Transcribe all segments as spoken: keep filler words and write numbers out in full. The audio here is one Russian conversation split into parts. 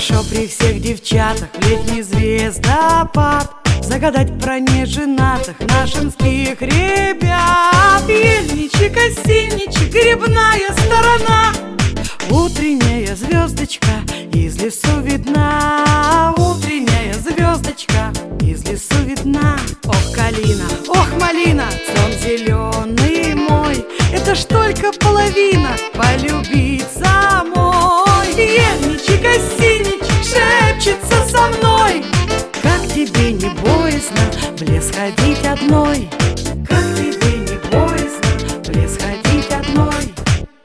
Хорошо при всех девчатах в летний звездопад загадать про неженатых нашинских ребят. Ельничек, осенничек, грибная сторона, утренняя звездочка из лесу видна. Утренняя звездочка из лесу видна. Ох, калина, ох, малина, цвет зеленый мой, это ж только половина полюбить самой. Ельничек, осенничек шепчется со мной: как тебе не боязно в лес ходить одной? Как тебе не боязно в лес ходить одной?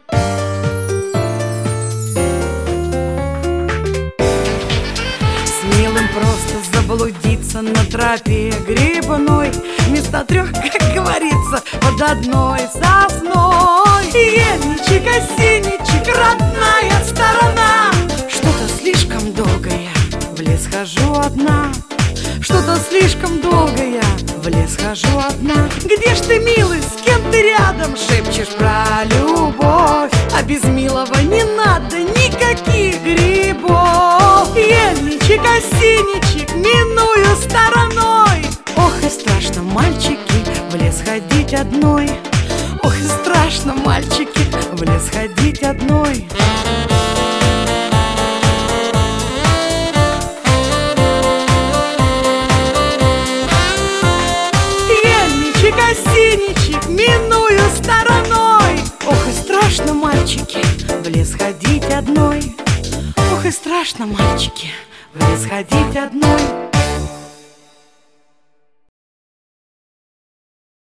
Смелым просто заблудиться на тропе грибной, вместо трех, как говорится, под одной сосной. Ельничек, осенничек, родная сторона, что-то слишком долго я в лес хожу одна. Что-то слишком долго я в лес хожу одна. Где ж ты, милый, с кем ты рядом шепчешь про любовь? А без милого не надо никаких грибов. Ельничек, осенничек, миную стороной. Ох, и страшно, мальчики, в лес ходить одной. Ох, и страшно, мальчики, в лес ходить одной. Ельничек, осенничек, миную стороной. Ох, и страшно, мальчики, в лес ходить одной. Ох, и страшно, мальчики, в лес ходить одной.